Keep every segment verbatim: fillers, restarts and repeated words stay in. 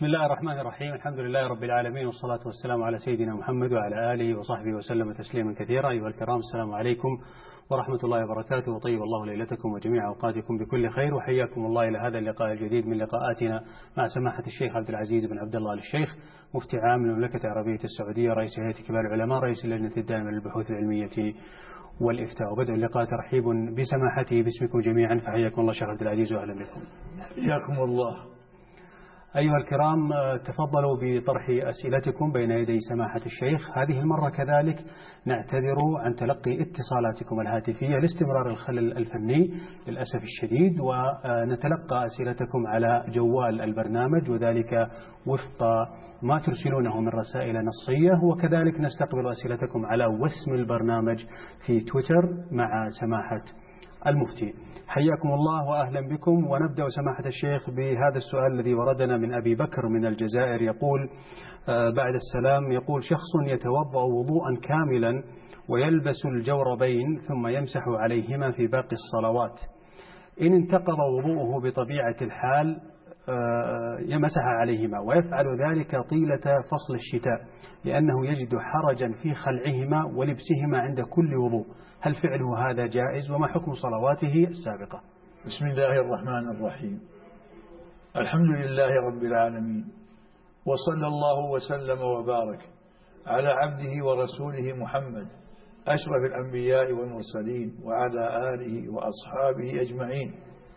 بسم الله الرحمن الرحيم. الحمد لله رب العالمين، والصلاة والسلام على سيدنا محمد وعلى آله وصحبه وسلم تسليما كثيرا. أيها الكرام، السلام عليكم ورحمة الله وبركاته، وطيب الله ليلتكم وجميع أوقاتكم بكل خير، وحياكم الله إلى هذا اللقاء الجديد من لقاءاتنا مع سماحة الشيخ عبد العزيز بن عبد الله الشيخ، مفتي عام المملكة العربية السعودية، رئيس هيئة كبار العلماء، رئيس اللجنة الدائمة للبحوث العلمية والإفتاء. وبدأ اللقاء ترحيب بسماحته باسمكم جميعا، فحياكم الله شيخ عبد العزيز وأهلا بكم. حياكم الله. أيها الكرام، تفضلوا بطرح أسئلتكم بين يدي سماحة الشيخ. هذه المرة كذلك نعتذر عن تلقي اتصالاتكم الهاتفية لاستمرار الخلل الفني للأسف الشديد، ونتلقى أسئلتكم على جوال البرنامج، وذلك وفق ما ترسلونه من رسائل نصية، وكذلك نستقبل أسئلتكم على وسم البرنامج في تويتر مع سماحة المفتي. حياكم الله وأهلا بكم. ونبدأ سماحة الشيخ بهذا السؤال الذي وردنا من أبي بكر من الجزائر، يقول بعد السلام، يقول: شخص يتوضأ وضوءا كاملا ويلبس الجوربين ثم يمسح عليهما في باقي الصلوات، إن انتقض وضوءه بطبيعة الحال يمسح عليهما، ويفعل ذلك طيلة فصل الشتاء لأنه يجد حرجا في خلعهما ولبسهما عند كل وضوء، هل فعله هذا جائز؟ وما حكم صلواته السابقة؟ بسم الله الرحمن الرحيم. الحمد لله رب العالمين، وصلى الله وسلم وبارك على عبده ورسوله محمد أشرف الأنبياء والمرسلين وعلى آله وأصحابه أجمعين.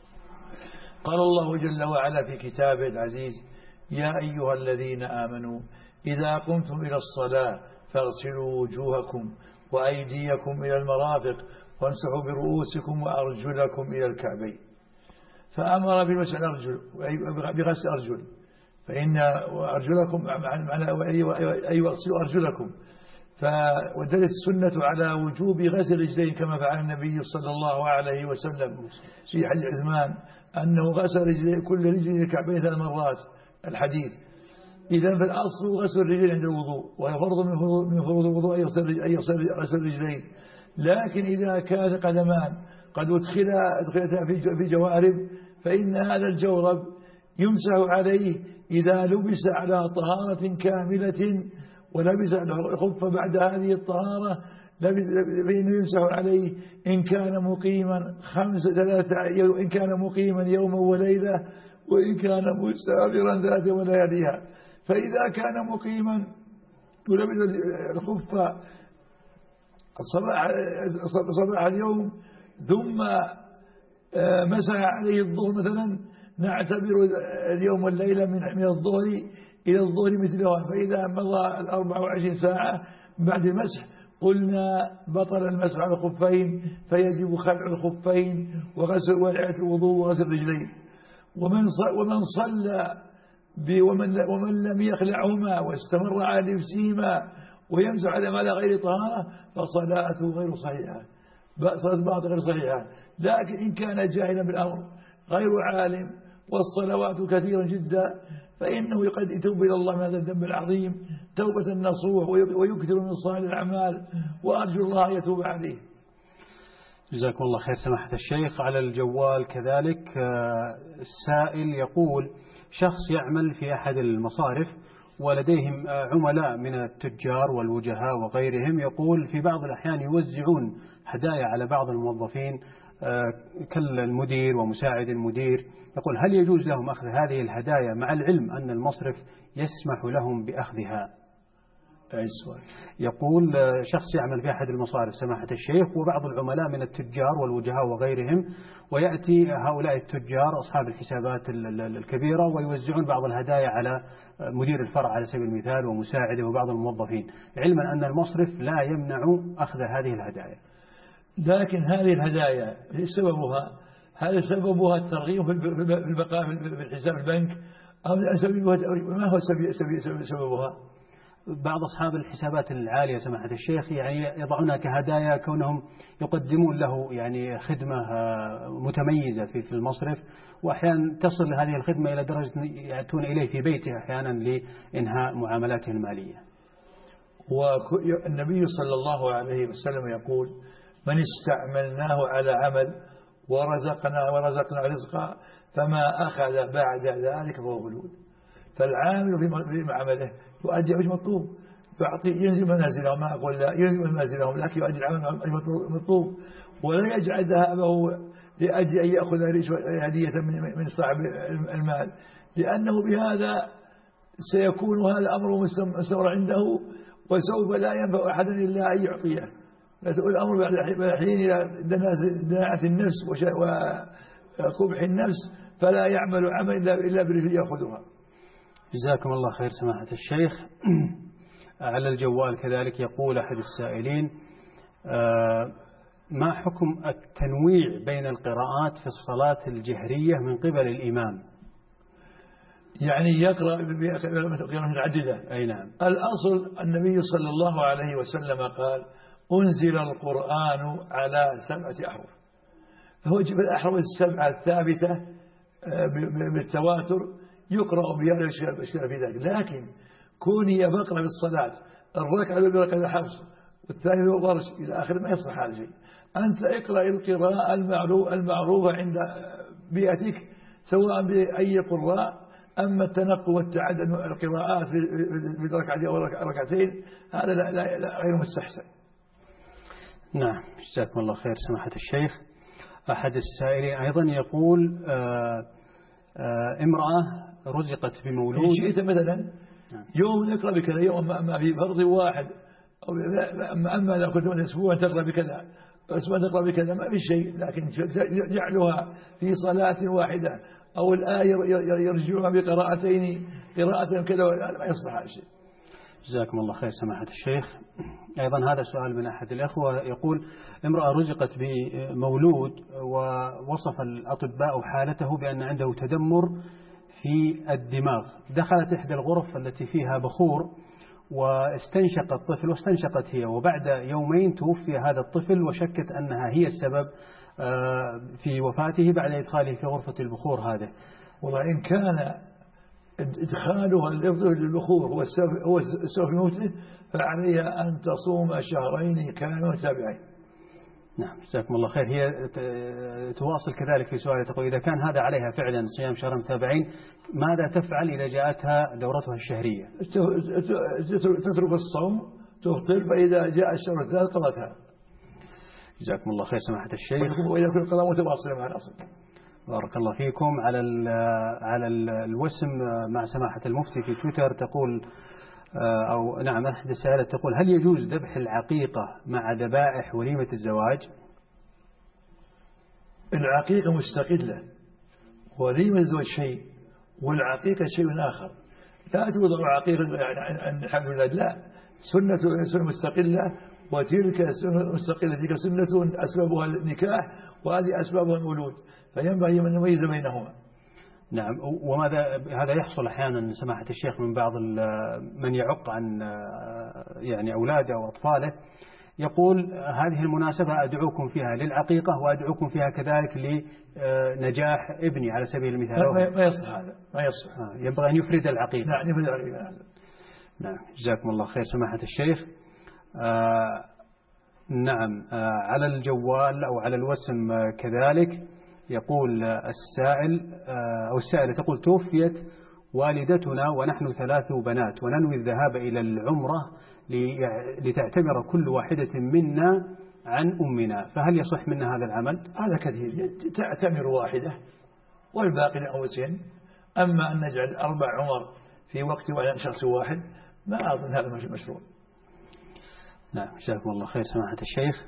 قال الله جل وعلا في كتابه العزيز: يا أيها الذين آمنوا إذا قمتم إلى الصلاة فاغسلوا وجوهكم وأيديكم إلى المرافق وامسحوا برؤوسكم وأرجلكم إلى الكعبين. فأمر بمسح الأرجل بغسل أرجل، فإن أرجلكم معنى أي اغسلوا أرجلكم، فودلت السنة على وجوب غسل رجلين كما فعل النبي صلى الله عليه وسلم في حديث عثمان أنه غسل رجلين كل رجل الكعبين ثلاث مرات الحديث. إذا فالأصل غسل الرجلين عند الوضوء، ويفرض من فروض الوضوء أن يغسل غسل الرجلين، لكن إذا كان قدمان قد أدخلتا في جوارب فإن هذا الجورب يمسح عليه إذا لبس على طهارة كاملة ولبس الخف بعد هذه الطهارة، فإنه يمسح عليه إن كان مقيما خمسة ثلاثة إن كان مقيما يوما وليلة، وإن كان مسافرا ذات ولياليها. فإذا كان مقيما ولبس الخف صباح صباح اليوم ثم مسح عليه الظهر مثلا، نعتبر اليوم والليلة من الظهر إلى الظهر مثلها، فإذا مضى الأربع وعشرين ساعة بعد المسح قلنا بطل المسح على الخفين، فيجب خلع الخفين وغسل وإعادة الوضوء وغسل الرجلين. ومن ومن صلى ومن ومن لم يخلعهما واستمر على لبسهما ويمسح على ما لا غير طهارة فصلاته غير صحيحة، صلاة بعض غير صحيحة. لكن إن كان جاهلا بالأمر غير عالم والصلوات كثيرا جدا، فإنه قد يتوب إلى الله من هذا الذنب العظيم توبة نصوح ويكثر من صالح الأعمال، وأرجو الله يتوب عليه. جزاكم الله خير سماحة الشيخ. على الجوال كذلك السائل يقول: شخص يعمل في أحد المصارف ولديهم عملاء من التجار والوجهاء وغيرهم، يقول في بعض الأحيان يوزعون هدايا على بعض الموظفين كالمدير ومساعد المدير، يقول هل يجوز لهم أخذ هذه الهدايا مع العلم أن المصرف يسمح لهم بأخذها؟ يقول شخص يعمل في أحد المصارف سماحة الشيخ وبعض العملاء من التجار والوجهاء وغيرهم، ويأتي هؤلاء التجار أصحاب الحسابات الكبيرة ويوزعون بعض الهدايا على مدير الفرع على سبيل المثال ومساعده وبعض الموظفين، علما أن المصرف لا يمنع أخذ هذه الهدايا. لكن هذه الهدايا سببها هذا سببها الترغيب في البقاء في الحساب البنك، أو ما هو سببها؟ بعض أصحاب الحسابات العالية سماحة الشيخ يعني يضعونها كهدايا كونهم يقدمون له يعني خدمة متميزة في المصرف، وأحيانا تصل هذه الخدمة إلى درجة يأتون إليه في بيته أحيانا لإنهاء معاملاته المالية. والنبي صلى الله عليه وسلم يقول: من استعملناه على عمل ورزقنا ورزقنا رزقا فما أخذ بعد ذلك فهو غلول. فالعامل في عمله يؤدي وجه مطلوب، يعطي ينزل منازلهم، ما أقول لا ينزل منازلهم، لكن يؤدي العمل المطلوب، ولا يجعل ذهابه لأجل أن يأخذ هدية من صاحب المال، لأنه بهذا سيكون هذا الأمر مستمر عنده، وسوف لا ينفع أحدا إلا أن يعطيه. الأمر بعد حين إلى دناعة النفس وقبح النفس، فلا يعمل عمل إلا برفق يأخذها. جزاكم الله خير سماحة الشيخ. على الجوال كذلك يقول أحد السائلين: ما حكم التنويع بين القراءات في الصلاة الجهرية من قبل الإمام؟ يعني يقرأ بقراءة متعددة. أي نعم. الأصل النبي صلى الله عليه وسلم قال: أنزل القرآن على سبعة أحرف، فهو جب الأحرف السبعة الثابتة بالتواتر يقرأ بها، لا إشكال في ذلك. لكن كوني بقرأ في الصلاة الركعة بالركعة حفص والثاني ورش إلى آخر، ما يصلح هذا الشيء. أنت اقرأ القراءة المعروفة عند بيئتك سواء بأي قراء. أما التنقل والتعدد القراءات في ركعتين أو ركعتين هذا لا, لا, لا غير مستحسن. نعم، جزاكم الله خير سماحة الشيخ. أحد السائلين أيضا يقول: آآ آآ امرأة رزقت بمولود، إن شئت مثلا يوم نقرأ بكذا، يوم أما في فرض واحد، أو أما إذا كنت أسبوع تقرأ بكذا، أسبوع تقرأ بكذا، ما في شيء. لكن جعلها في صلاة واحدة أو الآية يرجعها بقراءتين قراءة كذا ما يصلح هذا الشيء. جزاكم الله خير سماحة الشيخ. أيضا هذا سؤال من أحد الأخوة يقول: امرأة رزقت بمولود ووصف الأطباء حالته بأن عنده تدمر في الدماغ، دخلت إحدى الغرف التي فيها بخور واستنشق الطفل واستنشقت هي، وبعد يومين توفي هذا الطفل، وشكت أنها هي السبب في وفاته بعد إدخاله في غرفة البخور هذا. وإن كان إدخالها للبخور هو السبب في موته، فعليها أن تصوم شهرين كانوا متابعين. نعم، جزاكم الله خير. هي تواصل كذلك في سؤال، تقول: إذا كان هذا عليها فعلا صيام شهرين متابعين، ماذا تفعل إذا جاءتها دورتها الشهرية؟ تترك الصوم، تفطر، فإذا جاء الشهر الثالث قضتها. جزاكم الله خير سماحة الشيخ. وإذا كل قضاء متواصلة مع الأصل. بارك الله فيكم. على ال على ال الوسم مع سماحة المفتي في تويتر تقول، أو نعم، أحد السائلات تقول: هل يجوز ذبح العقيقة مع ذبائح وليمة الزواج؟ العقيقة مستقلة، وليمة الزواج شيء، والعقيقة شيء آخر. لا توضع عقيقة عن حمل الولاد، لا، سنة سنة مستقلة، وتلك سنة مستقلة، تلك سنة أسبابها النكاح وهذه أسبابها المولود، فينبغي أن نميز بينهما. نعم. وماذا هذا يحصل أحيانا سماحة الشيخ من بعض من يعق عن يعني أولاده وأطفاله، يقول: هذه المناسبة أدعوكم فيها للعقيقة وأدعوكم فيها كذلك لنجاح ابني على سبيل المثال. ما يصح هذا، ما يصح. ينبغي أن يفرد العقيقة. نعم، يفرد العقيقة. نعم، جزاكم الله خير سماحة الشيخ. آه نعم. آه على الجوال أو على الوسم آه كذلك يقول السائل آه أو السائلة تقول: توفيت والدتنا ونحن ثلاث بنات، وننوي الذهاب إلى العمرة لتعتمر كل واحدة منا عن أمنا، فهل يصح منا هذا العمل؟ هذا كثير، تعتمر واحدة والباقي لأنفسهن. أما أن نجعل أربع عمر في وقت واحد شخص واحد، ما أظن هذا مشروع. نعم، جزاكم الله خير سماحة الشيخ.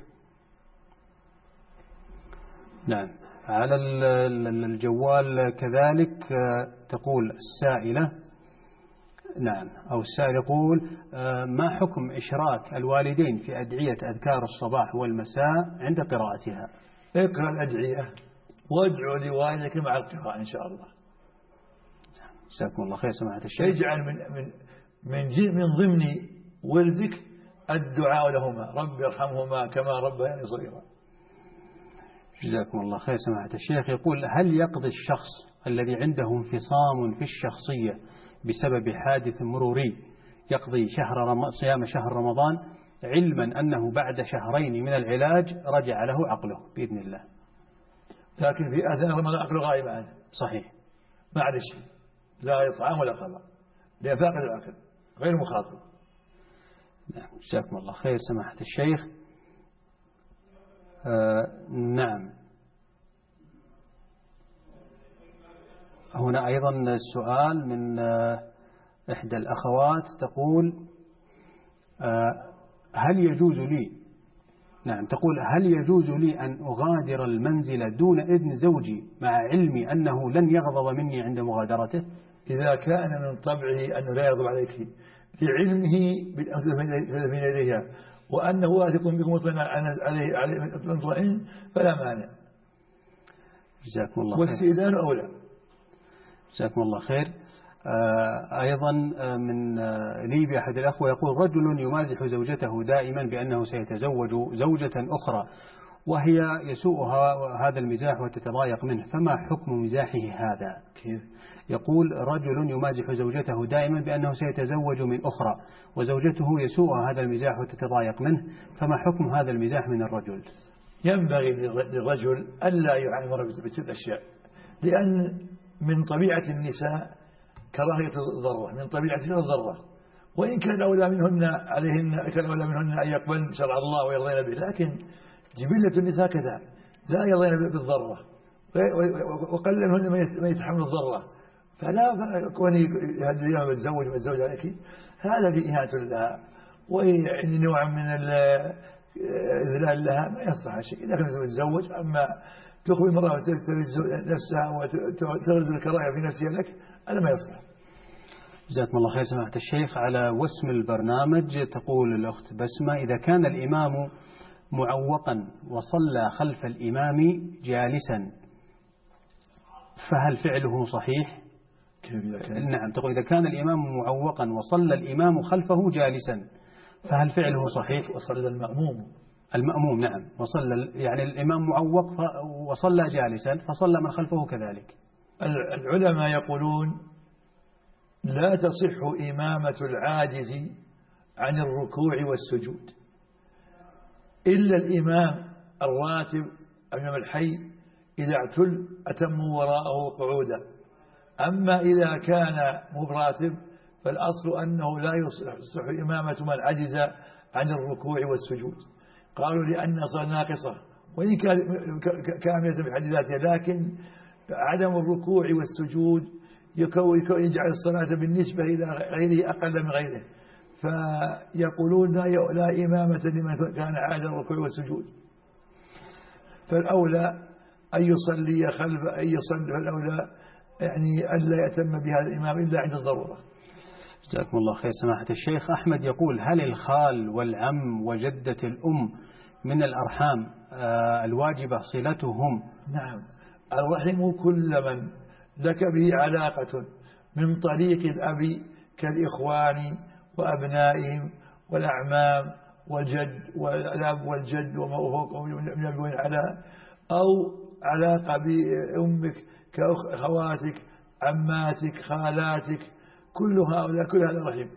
نعم. على الجوال كذلك تقول السائلة، نعم، أو السائل يقول: ما حكم إشراك الوالدين في أدعية أذكار الصباح والمساء عند قراءتها؟ اقرأ الأدعية وادعو لوالدك مع القراءة إن شاء الله. جزاكم الله خير سماحة الشيخ. اجعل من من من من ضمن ولدك الدعاء لهما: رب ارحمهما كما ربياني صغيرا. جزاكم الله خير سماحة الشيخ. يقول: هل يقضي الشخص الذي عنده انفصام في الشخصية بسبب حادث مروري يقضي شهر رم... صيام شهر رمضان، علما أنه بعد شهرين من العلاج رجع له عقله بإذن الله؟ لكن في أثناء رمضان عقله غائب عنه. صحيح. معلش، لا إطعام ولا قضاء. لأن فاقد العقل غير مخاطب. نعم جزاكم الله خير سماحة الشيخ. آه نعم هنا أيضا السؤال من آه إحدى الأخوات تقول آه هل يجوز لي نعم تقول هل يجوز لي أن أغادر المنزل دون إذن زوجي مع علمي أنه لن يغضب مني عند مغادرته؟ إذا كان من طبعه أنه لا يغضب عليك لعلمه بالأمثلة إليها وأنه واثق بكم مطمئن فلا مانع. جزاكم الله خير. والسيدان أولى. جزاكم الله خير. آه أيضا من آه ليبيا أحد الأخوة يقول رجل يمازح زوجته دائما بأنه سيتزوج زوجة أخرى وهي يسوءها هذا المزاح وتتضايق منه، فما حكم مزاحه هذا؟ كيف؟ يقول رجل يمازح زوجته دائما بأنه سيتزوج من أخرى وزوجته يسوءها هذا المزاح وتتضايق منه، فما حكم هذا المزاح من الرجل؟ ينبغي للرجل ألا يعامل بتلك الأشياء، لأن من طبيعة النساء كراهية الضرة، من طبيعتها الضرة، وإن كان أولى منهن عليهن كان أولى منهن أن يقبلن شرع الله ويرضين به، لكن جبلة النساء كذا لا يرضين بالضرة، وقل منهن من يتحمل الضرة، فلا كوني هذا اليوم بتزوج وتزوج عليك هذا في إهانة لها ويعني نوع من الإذلال لها، ما يصلح شيء. إذا كانت تتزوج أما تخبي المرأة نفسها وتغرز الكراهية في نفسها لك هذا ما يصلح. جزاكم الله خير سماحة الشيخ. على وسم البرنامج تقول الأخت بسمة إذا كان الإمام معوقا وصلى خلف الإمام جالسا فهل فعله صحيح؟ نعم تقول إذا كان الإمام معوقا وصلى الإمام خلفه جالسا فهل فعله صحيح؟ وصلى المأموم المأموم نعم وصلى يعني الإمام معوق وصلى جالسا فصلى من خلفه كذلك. العلماء يقولون لا تصح إمامة العاجز عن الركوع والسجود إلا الإمام الراتب أمام الحي إذا اعتل أتموا وراءه قعودا، أما إذا كان مبراتب فالأصل أنه لا يصح إمامة من عجز عن الركوع والسجود. قالوا لأن صلاة ناقصة وإن كاملة بحديثاتها، لكن عدم الركوع والسجود يجعل الصلاة بالنسبة إلى غيره أقل من غيره، فيقولون لا إمامة لمن كان عاجز الركوع والسجود، فالأولى أن يصلي خلف أن يصلي فالأولى يعني ألا يتم بهذا الإمام إلا عند الضرورة. جزاكم الله خير سماحة الشيخ. أحمد يقول هل الخال والعم وجدة الأم من الأرحام الواجبة صلتهم؟ نعم، الرحم كل من لك به علاقة من طريق الأب كالإخوان وأبنائهم والأعمام والجد والأب والجد وما فوقهم من أبوين على، أو علاقة بأمك كأخواتك عماتك خالاتك، كل هؤلاء كل هذا رحم.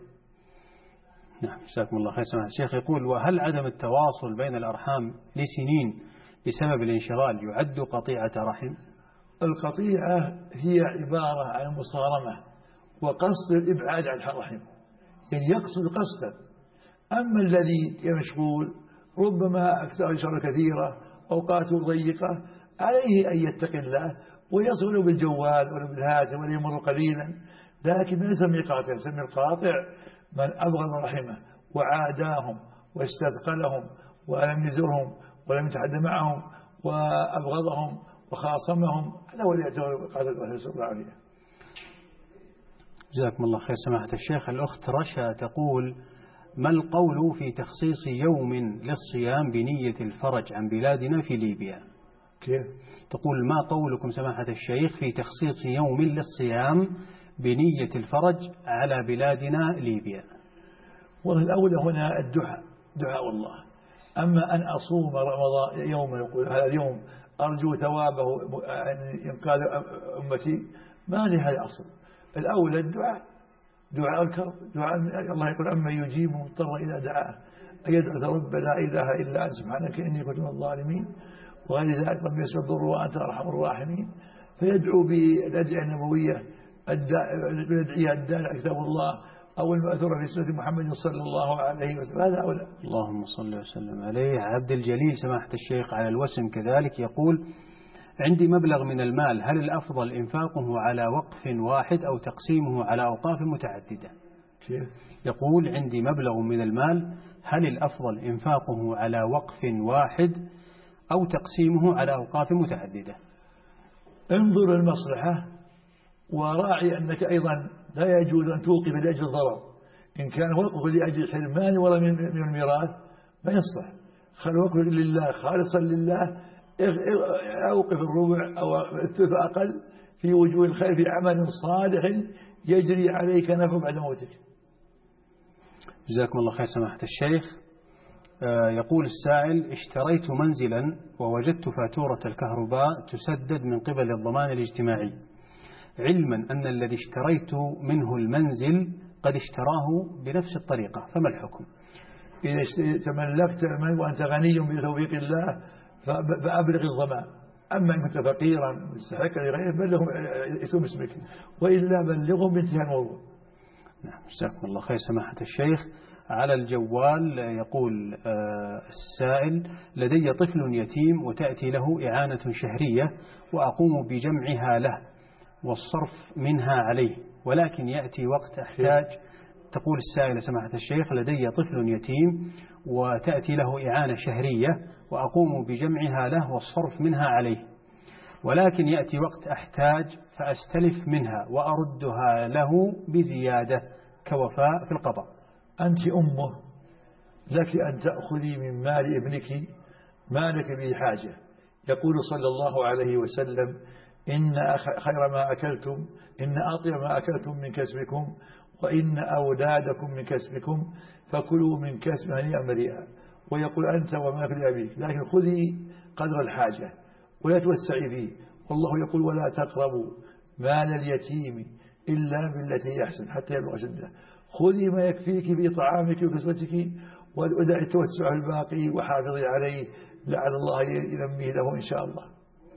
نعم جزاكم الله خير سماحة الشيخ. يقول وهل عدم التواصل بين الأرحام لسنين بسبب الانشغال يعد قطيعة رحم؟ القطيعة هي عبارة عن مصارمة وقصد الإبعاد عن الرحم، يعني يقصد قصدا، أما الذي مشغول ربما أكثر شر كثيرة أوقاته ضيقة عليه أن يتقي الله ويصل بالجوال ولا بالهاتف ولا يمر قليلا، لكن ما يسمي قاطع، يسمي القاطع من أبغض رحمه وعاداهم واستثقلهم ولم يزرهم ولم يتحدث معهم وأبغضهم وخاصمهم، هذا هو اللي يعتبر قاطع الله صلى الله عليه. جزاكم الله خير سماحة الشيخ. الأخت رشا تقول ما القول في تخصيص يوم للصيام بنية الفرج عن بلادنا في ليبيا؟ كيف؟ تقول ما قولكم سماحة الشيخ في تخصيص يوم للصيام بنية الفرج على بلادنا ليبيا؟ والله الأول هنا الدعاء دعاء الله، أما أن أصوم رمضان يوم يقول هذا اليوم أرجو ثوابه إنقاذ أمتي، ما لهذا أصل. الأول الدعاء دعاء الكرب، دعاء الله يقول أما يجيب مضطر إذا دعاه أن يدعو رب لا إله إلا أنت سبحانك إني كنت من الظالمين وغير ذلك رب يسر الضر وأنت أرحم الراحمين، فيدعو بالأدعية النبوية الأدعية الدالة على كتاب الله أو المأثورة في سنة محمد صلى الله عليه وسلم، هذا أولى. اللهم صل وسلم عليه. عبد الجليل سماحة الشيخ على الوسم كذلك يقول: عندي مبلغ من المال، هل الأفضل إنفاقه على وقف واحد أو تقسيمه على أوقاف متعددة؟ كيف؟ يقول: عندي مبلغ من المال، هل الأفضل إنفاقه على وقف واحد أو تقسيمه على أوقاف متعددة؟ انظر المصلحة وراعي أنك أيضا لا يجوز أن توقف لأجل الضرر. إن كان وقف لأجل الحرمان ولا من الميراث ما يصلح. خل وقف لله خالصا لله، أوقف الربع أو الثلث أقل في وجوه الخير في عمل صالح يجري عليك نفع بعد موتك. جزاكم الله خير سماحة الشيخ. يقول السائل: اشتريت منزلا ووجدت فاتورة الكهرباء تسدد من قبل الضمان الاجتماعي، علما أن الذي اشتريت منه المنزل قد اشتراه بنفس الطريقة، فما الحكم؟ إذا تملكت المال وأنت غني بتوفيق الله فأبلغ الضمان. أما إن كنت فقيرا مستحقا لغيره بلغهم اسم اسمك، وإلا بلغهم بانتهاء الموضوع. نعم جزاكم الله خير سماحة الشيخ. على الجوال يقول السائل: لدي طفل يتيم وتأتي له إعانة شهرية وأقوم بجمعها له والصرف منها عليه، ولكن يأتي وقت أحتاج. تقول السائلة سماحة الشيخ: لدي طفل يتيم وتأتي له إعانة شهرية وأقوم بجمعها له والصرف منها عليه، ولكن يأتي وقت أحتاج فأستلف منها وأردها له بزيادة كوفاء في القضاء. أنت أمه، لك أن تأخذي من مال ابنك ما لك به حاجة. يقول صلى الله عليه وسلم: إن خير ما أكلتم إن أطيب ما أكلتم من كسبكم وإن أولادكم من كسبكم فكلوا من كسب هنيئا مريئا. ويقول: أنت وما في أبيك، لكن خذي قدر الحاجة ولا توسعي فيه. والله يقول: ولا تقربوا مال اليتيم إلا بالتي يحسن حتى يبلغ أشده. خذي ما يكفيك في طعامك وكسوتك ودعي التوسع الباقي وحافظي عليه لعل الله ينميه له إن شاء الله.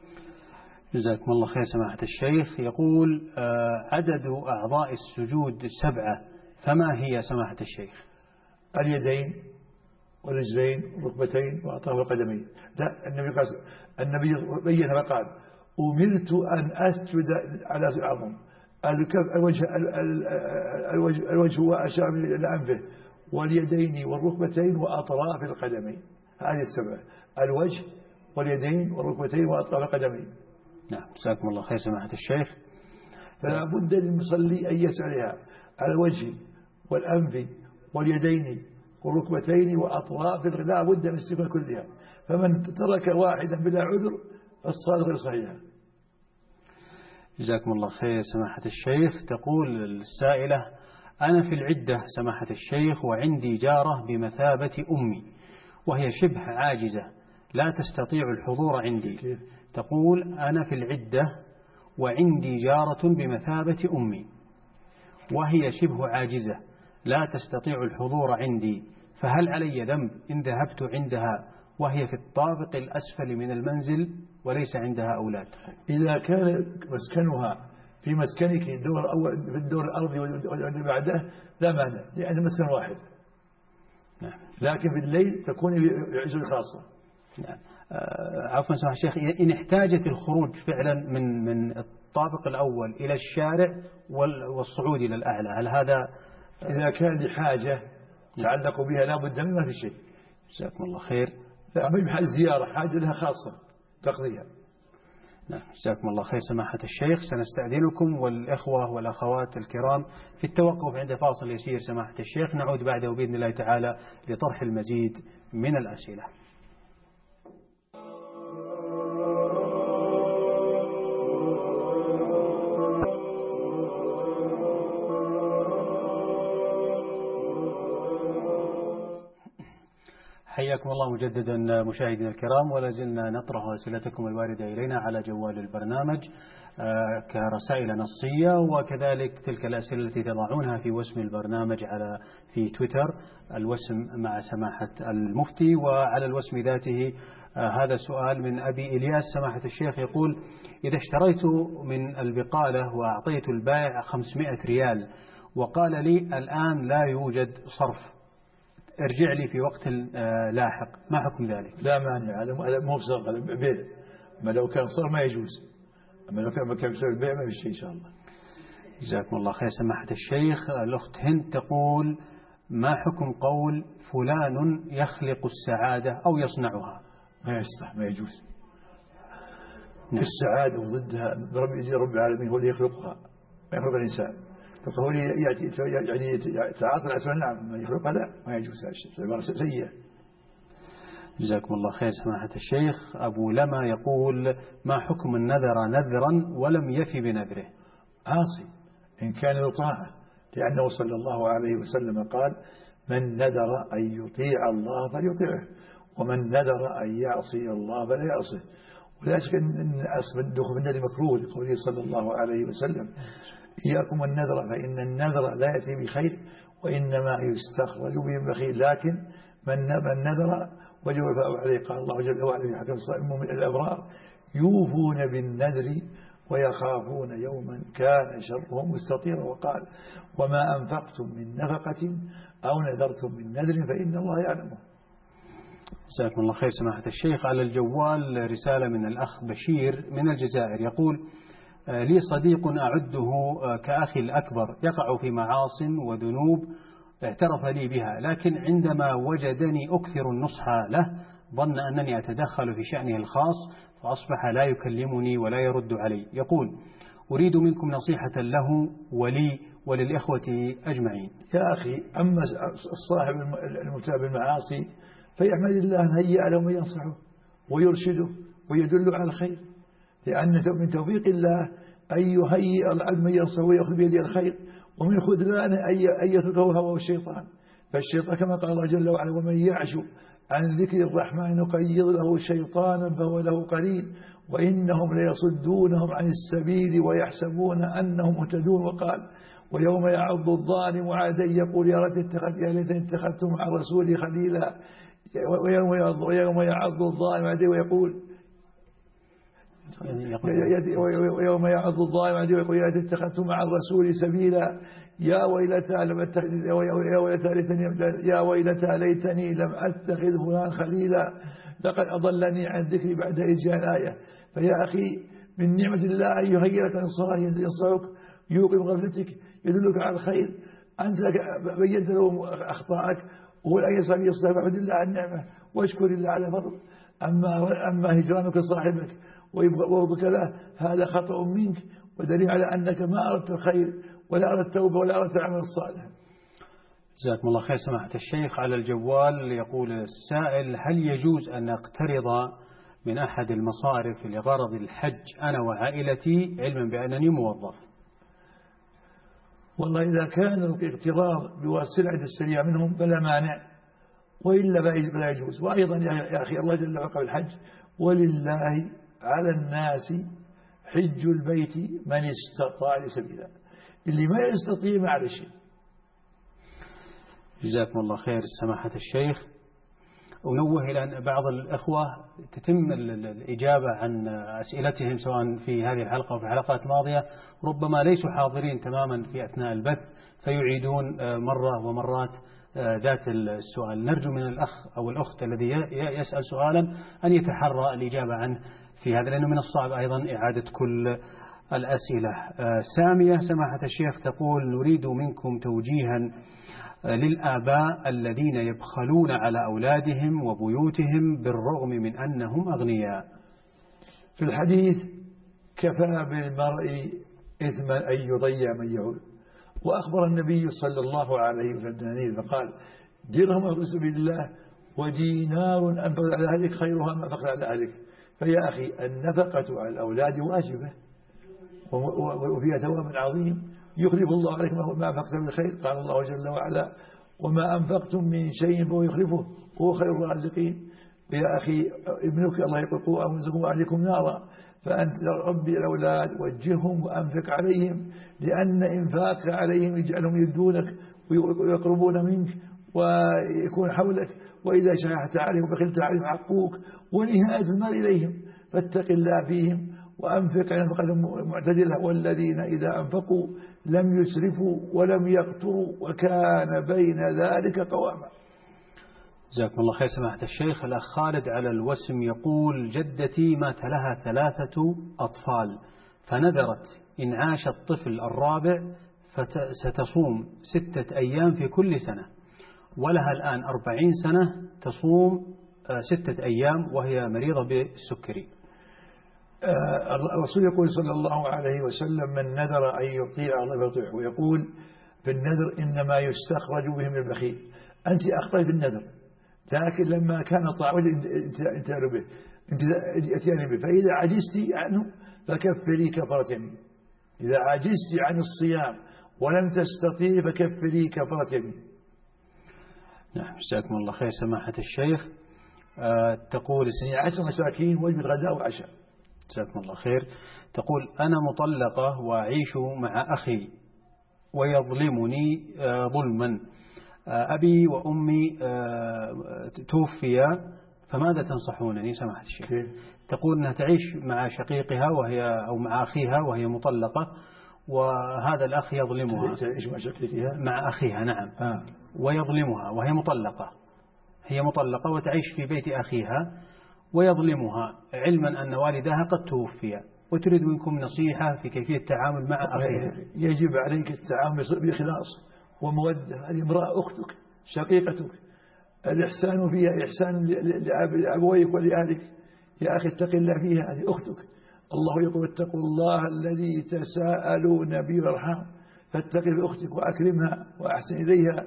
جزاكم الله خير سماحة الشيخ. يقول: عدد أعضاء السجود سبعة، فما هي سماحة الشيخ؟ اليدين والرجلين والركبتين وأطراف القدمين. لا، النبي قال النبي بين فقال: أمرت أن أسجد على العظم، الوجه الوجه الوجه وأشار لأنفه واليدين والركبتين وأطراف القدمين. هذه السبعة: الوجه واليدين والركبتين وأطراف القدمين. نعم جزاكم الله خير سماحة الشيخ. فلا بد للمصلي أن يسعلها على الوجه والأنف واليدين والركبتين وأطراف، لا بد من السفن كلها. فمن ترك واحدا بلا عذر فالصلاة غير صحيحة. جزاكم الله خير سماحة الشيخ. تقول السائلة: أنا في العدة سماحة الشيخ وعندي جارة بمثابة أمي وهي شبه عاجزة لا تستطيع الحضور عندي. كيف؟ تقول: أنا في العدة وعندي جارة بمثابة أمي وهي شبه عاجزة لا تستطيع الحضور عندي، فهل علي ذنب إن ذهبت عندها وهي في الطابق الأسفل من المنزل وليس عندها أولاد؟ إذا كان مسكنها في مسكنك الدور الأول في الدور الأرضي والذي بعده لا مانع، لأن مسكن واحد. نعم. لكن في الليل تكون بعزة خاصة. نعم. عفوا سماحة الشيخ، إن احتاجت الخروج فعلا من من الطابق الأول إلى الشارع والصعود إلى الأعلى، هل هذا؟ إذا كان لحاجة تعلق بها لا بد منها في شيء. جزاكم الله خير. لا من محل زيارة، حاجة لها خاصة تقضيها. نعم جزاكم الله خير سماحة الشيخ. سنستأذنكم والإخوة والأخوات الكرام في التوقف عند فاصل يسير سماحة الشيخ، نعود بعده بإذن الله تعالى لطرح المزيد من الأسئلة. حياكم الله مجددا مشاهدينا الكرام، ولا زلنا نطرح أسئلتكم الواردة إلينا على جوال البرنامج كرسائل نصية، وكذلك تلك الأسئلة التي تضعونها في وسم البرنامج على في تويتر الوسم مع سماحة المفتي، وعلى الوسم ذاته. هذا سؤال من أبي إلياس: سماحة الشيخ يقول: إذا اشتريت من البقالة وأعطيت البائع خمسمائة ريال وقال لي الآن لا يوجد صرف، ارجع لي في وقت لاحق، ما حكم ذلك؟ لا مانع، هذا مو بصرف، هذا بيع. ما لو كان صرف ما يجوز، أما لو كان مكان بسبب البيع ما في شيء إن شاء الله. جزاكم الله خير سماحة الشيخ. الأخت هند تقول: ما حكم قول فلان يخلق السعادة أو يصنعها؟ ما يصلح، ما يجوز. نعم. السعادة وضدها رب رب العالمين هو اللي يخلقها، ما يخلق الإنسان. فهو يأتي يعني تعاطى الأسباب، نعم، ما يخلقها لا، ما يجوز، هذا الشيء عبارة سيئة. جزاكم الله خير سماحة الشيخ. أبو لما يقول: ما حكم النذر نذرا ولم يفي بنذره؟ عاصي إن كان يطاع، لأنه صلى الله عليه وسلم قال: من نذر أن يطيع الله فليطيعه، ومن نذر أن يعصي الله فلا يعصيه. ولا شك أن أصل الدخول في النذر مكروه، لقوله صلى الله عليه وسلم: إياكم النذر فإن النذر لا يأتي بخير وإنما يستخرج به البخيل، لكن من نذر وجب الوفاء عليه. قال الله جل وعلا في حكم الأبرار: يوفون بالنذر ويخافون يوما كان شره مستطيرا. وقال: وما أنفقتم من نفقة أو نذرتم من نذر فإن الله يعلمه. جزاكم الله خير سماحة الشيخ. على الجوال رسالة من الأخ بشير من الجزائر يقول: لي صديق أعده كأخي الأكبر، يقع في معاص وذنوب اعترف لي بها، لكن عندما وجدني أكثر النصح له ظن أنني أتدخل في شأنه الخاص، فأصبح لا يكلمني ولا يرد علي. يقول: أريد منكم نصيحة له ولي وللإخوة أجمعين. يا أخي، أما الصاحب المبتلى بالمعاصي فيحمد الله أن هيأ له من ينصحه ويرشده ويدل على الخير، لأن من توفيق الله أن يهيئ العبد من ينصحه ويأخذ بيده الخير، ومن خذلانه أن يتركه هو الشيطان. فالشيطان كما قال الله جل وعلا: ومن يعش عن ذكر الرحمن نقيض له شيطانا فهو له قرين وإنهم ليصدونهم عن السبيل ويحسبون أنهم مهتدون. وقال: ويوم يعض الظالم على يديه يقول يا ليتني اتخذت مع الرسول خليلا. ويوم يعض الظالم على يديه ويقول ويوم يعض الظالم على يديه ويقول يا ليتني اتخذت مع الرسول سبيلا. يا ويلتى لم اتخذ يا ويلتى ليتني يا ويلتى ليتني لم اتخذ فلان خليلا، لقد اضلني عن ذكري بعد إذ جاء الآية. فيا اخي، من نعمة الله أن يهيئ لك انصار ينصحك، يوقف غفلتك، يدلك على الخير. أنت بينت له أخطاءك وهو الآن يصعب يصلح، فاحمد الله على النعمة واشكر الله على فضل. أما أما هجرانك صاحبك وبغضك له هذا خطأ منك، ودليل على أنك ما أردت الخير ولا أردت التوبة ولا أردت العمل الصالح. جزاكم الله خير سماحة الشيخ. على الجوال يقول السائل: هل يجوز أن أقترض من أحد المصارف لغرض الحج أنا وعائلتي علما بأنني موظف؟ والله إذا كان الاقتراض بواسطة السريع منهم فلا مانع، وإلا لا يجوز. وأيضا يا أخي، الله جل وعلا الحج: ولله على الناس حج البيت من استطاع سبيلا. اللي ما يستطيع ما عليه شيء. جزاكم الله خير سماحة الشيخ. أنوه إلى أن بعض الأخوة تتم الإجابة عن أسئلتهم سواء في هذه الحلقة أو في حلقات ماضية، ربما ليسوا حاضرين تماما في أثناء البث، فيعيدون مرة ومرات ذات السؤال. نرجو من الأخ أو الأخت الذي يسأل سؤالا أن يتحرى الإجابة عنه في هذا، لأنه من الصعب أيضا إعادة كل الأسئلة. سامية سماحة الشيخ تقول: نريد منكم توجيها للآباء الذين يبخلون على أولادهم وبيوتهم بالرغم من أنهم أغنياء. في الحديث: كفى بالمرء إثما أن يضيع من يعول. وأخبر النبي صلى الله عليه وسلم فقال: درهم أنفق في سبيل الله ودينار أنفق على أهلك خيرها ما أنفقت على أهلك. فيا أخي، النفقة على الأولاد واجبة وفيها ثواب عظيم يخلف الله عليك ما أنفقت من الخير. قال الله جل وعلا: وما أنفقتم من شيء فهو يخلفه وهو خير الرازقين. يا أخي ابنك الله يقول قوا أنفسكم وأهليكم نارا، فأنت ربي الأولاد وجههم وأنفق عليهم، لأن إنفاقك عليهم يجعلهم يدونك ويقربون منك ويكون حولك، وإذا شححت عليهم وبخلت عليهم عقوك، ونهاية المال إليهم. فاتق الله فيهم وأنفق على نفقة معتدلة، والذين إذا أنفقوا لم يسرفوا ولم يقتروا وكان بين ذلك قواما. جزاكم الله خير سماحة الشيخ. الأخ خالد على الوسم يقول: جدتي مات لها ثلاثة أطفال، فنذرت إن عاش الطفل الرابع فستصوم ستة أيام في كل سنة، ولها الآن أربعين سنة تصوم ستة أيام وهي مريضة بالسكري. الرسول يقول صلى الله عليه وسلم: من نذر أن يطيع الله فيطيعه. ويقول في النذر إنما يستخرج به من البخيل. أنت أخطأت بالنذر، لكن لما كان طاعة انت به اتياني به، فإذا عجزت عنه فكفري كفارة يمين. إذا عجزت عن الصيام ولم تستطيع فكفري كفارة يمين. نعم جزاكم الله خير سماحة الشيخ. أه تقول يعني عشر مساكين وجبة غداء وعشاء. جزاكم الله خير. تقول: أنا مطلقة وأعيش مع أخي ويظلمني أه ظلما، أه أبي وأمي أه توفيا، فماذا تنصحونني سماحة الشيخ؟ كيف؟ تقول أنها تعيش مع شقيقها وهي أو مع أخيها وهي مطلقة، وهذا الأخ يظلمها. تعيش مع شقيقها؟ مع أخيها نعم. آه. ويظلمها وهي مطلقة، هي مطلقة وتعيش في بيت أخيها ويظلمها، علما أن والدها قد توفي، وتريد منكم نصيحة في كيفية التعامل مع أخيها. يجب عليك التعامل بإخلاص ومودة. هذه امرأة أختك شقيقتك، الإحسان فيها إحسان لأبويك ولأهلك. يا أخي اتق الله فيها، هذه أختك. الله يقول: اتقوا الله الذي تساءلون به والأرحام، فاتقي بأختك وأكرمها وأحسن إليها،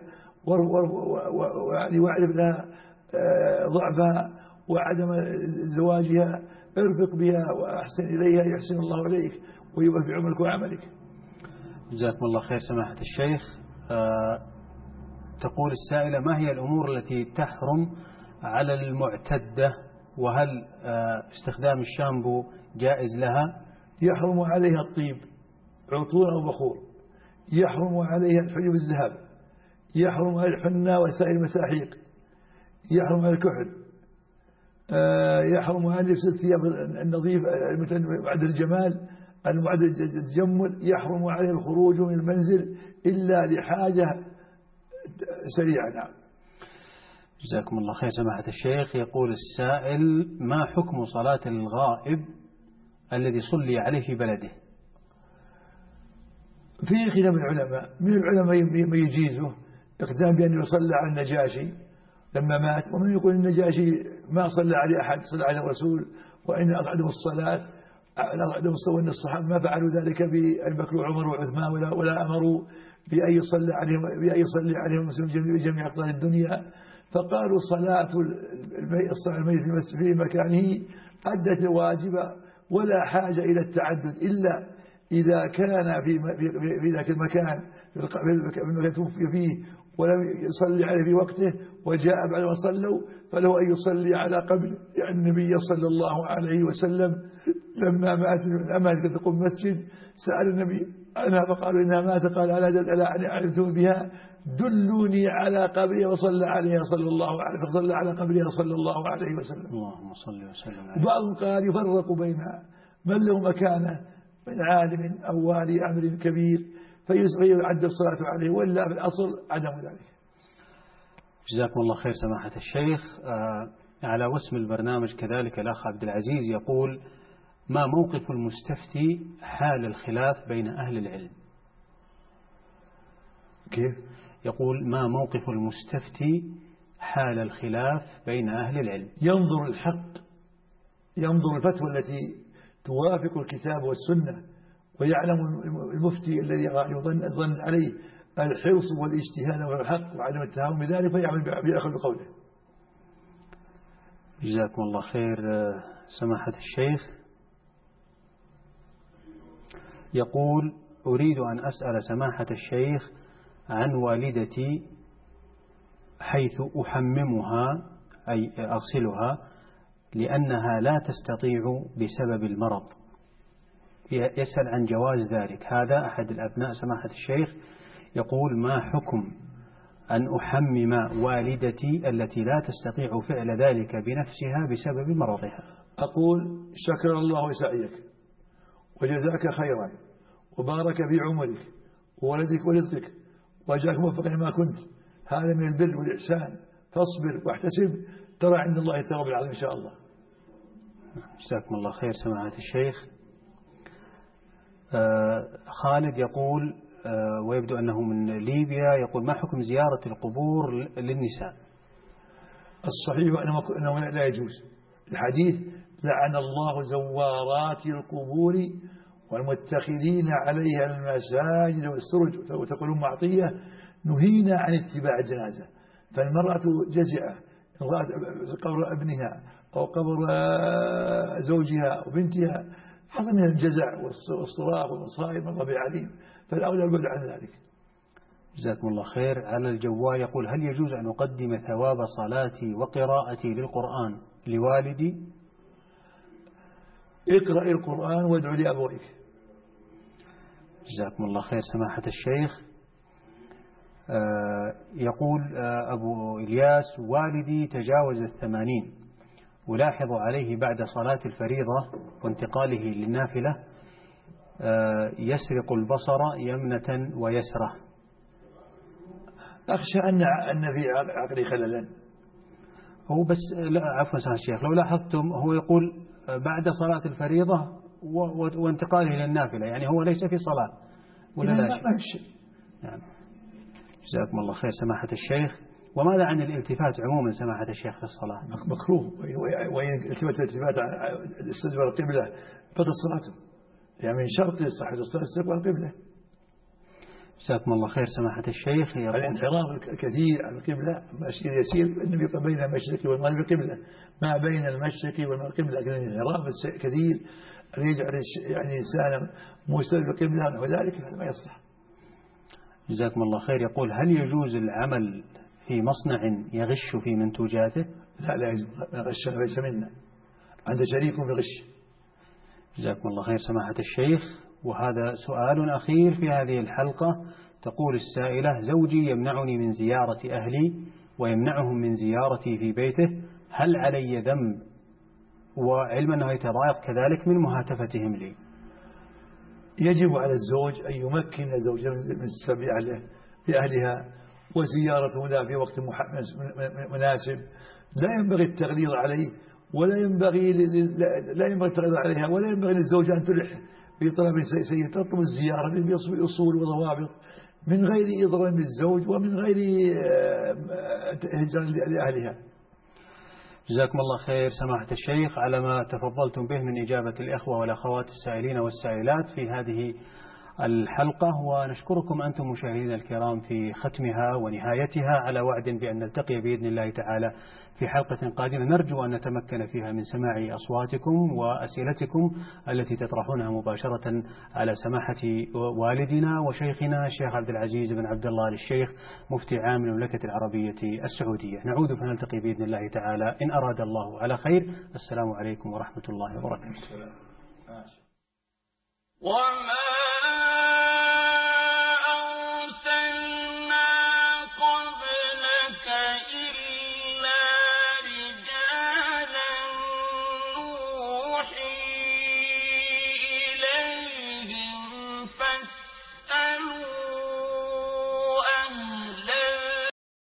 واعرف لها ضعفها وعدم زواجها، ارفق بها وأحسن إليها يحسن الله إليك ويوفي عمرك وعملك. جزاكم الله خير سماحة الشيخ. أه تقول السائلة: ما هي الأمور التي تحرم على المعتدة، وهل أه استخدام الشامبو جائز لها؟ يحرم عليها الطيب عطور أو بخور، يحرم عليها الحلي بالذهب، يحرم على الحنة وسائر المساحيق، يحرم على الكحل، أه يحرم على لبس الثياب النظيف بعد الجمال المعد التجمل، يحرم عليه الخروج من المنزل إلا لحاجة سريعة. نعم. جزاكم الله خير سماحة الشيخ. يقول السائل: ما حكم صلاة الغائب الذي صلي عليه في بلده؟ في خلاف العلماء، من العلماء من يجيزه اقدام بأن يصلى على النجاشي لما مات، ومن يقول النجاشي ما صلى عليه أحد، صلى على الرسول، وإن أقعدهم الصلاة أقعدهم الصلاة، وإن الصحابة ما فعلوا ذلك بأبي بكر وعمر وعثمان، ولا, ولا أمروا بأن يصلي عليهم بأن يصلي عليهم المسلمين جميع أقطار الدنيا. فقالوا صلاة الميت في مكانه أدت الواجب ولا حاجة إلى التعدد، إلا إذا كان في في ذاك المكان في المكان توفي فيه ولم يصلي عليه في وقته وجاء بعد ما صلوا، فله أن يصلي على قبر. يعني النبي صلى الله عليه وسلم لما مات الأمانة تقوم مسجد سأل النبي عنها فقالوا إنها مات، قال: ألا علمتم بها دلوني على قبرها، وصلى عليها صلى الله عليه فصلى على قبرها صلى الله عليه وسلم. اللهم صل وسلم عليه. وبعضهم قال يفرق بين من له مكانه من عالم أو والي أمر كبير فيعد الصلاة عليه، ولا في الأصل عدم ذلك. جزاكم الله خير سماحة الشيخ. آه على وسم البرنامج كذلك الأخ عبد العزيز يقول: ما موقف المستفتي حال الخلاف بين أهل العلم؟ كيف؟ يقول: ما موقف المستفتي حال الخلاف بين أهل العلم؟ ينظر الحق، ينظر الفتوى التي توافق الكتاب والسنة، ويعلم المفتي الذي يظن عليه الحرص والاجتهاد والحق وعدم التهاون بذلك، فيعمل بأخذ بقوله. جزاكم الله خير سماحة الشيخ. يقول: أريد أن أسأل سماحة الشيخ عن والدتي حيث أحممها أي أغسلها لأنها لا تستطيع بسبب المرض. يسأل عن جواز ذلك. هذا أحد الأبناء سماحة الشيخ يقول: ما حكم أن أحمم والدتي التي لا تستطيع فعل ذلك بنفسها بسبب مرضها؟ أقول: شكر الله سعيك وجزاك خيرا وبارك في عمرك وولدك ورزقك وجاك موفقا لما كنت، هذا من البر والإحسان، فاصبر واحتسب ترى عند الله التواب العظيم إن شاء الله. جزاكم الله خير سماحة الشيخ. آه خالد يقول آه ويبدو أنه من ليبيا، يقول: ما حكم زيارة القبور للنساء؟ الصحيح أنه لا يجوز. الحديث: لعن الله زوارات القبور والمتخذين عليها المساجد والسرج. وتقول معطية: نهينا عن اتباع الجنازة. فالمرأة جزعة إن رأت قبر ابنها أو قبر زوجها وبنتها حصل من الجزع والصراخ والمصائب من ربي عليم، فالأولى البعد عن ذلك. جزاكم الله خير. على الجوال يقول: هل يجوز أن أقدم ثواب صلاتي وقراءتي للقرآن لوالدي؟ اقرأ القرآن وادعو لأبويك. جزاكم الله خير سماحة الشيخ. آه يقول آه أبو إلياس: والدي تجاوز الثمانين، ألاحظ عليه بعد صلاة الفريضة وانتقاله للنافلة آه يسرق البصر يمنة ويسرة. أخشى أن أن في عقلي خللا. هو بس لا عفوا سماحة الشيخ، لو لاحظتم هو يقول بعد صلاة الفريضة وانتقاله للنافلة، يعني هو ليس في صلاة ولا لا شيء. يعني جزاكم الله خير سماحة الشيخ. وماذا عن الالتفات عموما سماحة الشيخ في الصلاة؟ مكروه، وإن التفت الالتفات استدبر القبلة بطل صلاته، يعني من شرط صحة الصلاة استقبال القبلة. جزاكم الله خير سماحة الشيخ. الانحراف الكثير عن القبلة مشير يسير، النبي قال بين المشرق والمغرب قبلة، ما بين المشرق والمغرب قبلة، لكن الانحراف كثير أن يجعل يعني إنسانا مستدبر القبلة وذلك هذا ما يصلح. جزاكم الله خير. يقول: هل يجوز العمل في مصنع يغش في منتوجاته؟ لا لا يجوز، غش ليس منا، عند شريك في غش. جزاكم الله خير سماحة الشيخ. وهذا سؤال أخير في هذه الحلقة. تقول السائلة: زوجي يمنعني من زيارة أهلي ويمنعهم من زيارتي في بيته، هل علي ذنب؟ وعلما أنه يتضايق كذلك من مهاتفتهم لي. يجب على الزوج أن يمكن زوجه من السبع لأهلها وزيارته لا في وقت مناسب. لا ينبغي التغليظ عليه ولا ينبغي لا ينبغي التغليظ عليها ولا ينبغي للزوجة أن تلح في طلب سيء. تطلب الزيارة بأصول وضوابط من غير إضرار بالزوج ومن غير هجران لأهلها. جزاكم الله خير سماحة الشيخ على ما تفضلتم به من إجابة الإخوة والأخوات السائلين والسائلات في هذه الحلقة، ونشكركم أنتم مشاهدينا الكرام في ختمها ونهايتها، على وعد بأن نلتقي بإذن الله تعالى في حلقة قادمة نرجو أن نتمكن فيها من سماع أصواتكم وأسئلتكم التي تطرحونها مباشرة على سماحة والدنا وشيخنا الشيخ عبد العزيز بن عبد الله الشيخ مفتي عام المملكة العربية السعودية. نعود فنلتقي بإذن الله تعالى إن أراد الله على خير. السلام عليكم ورحمة الله وبركاته.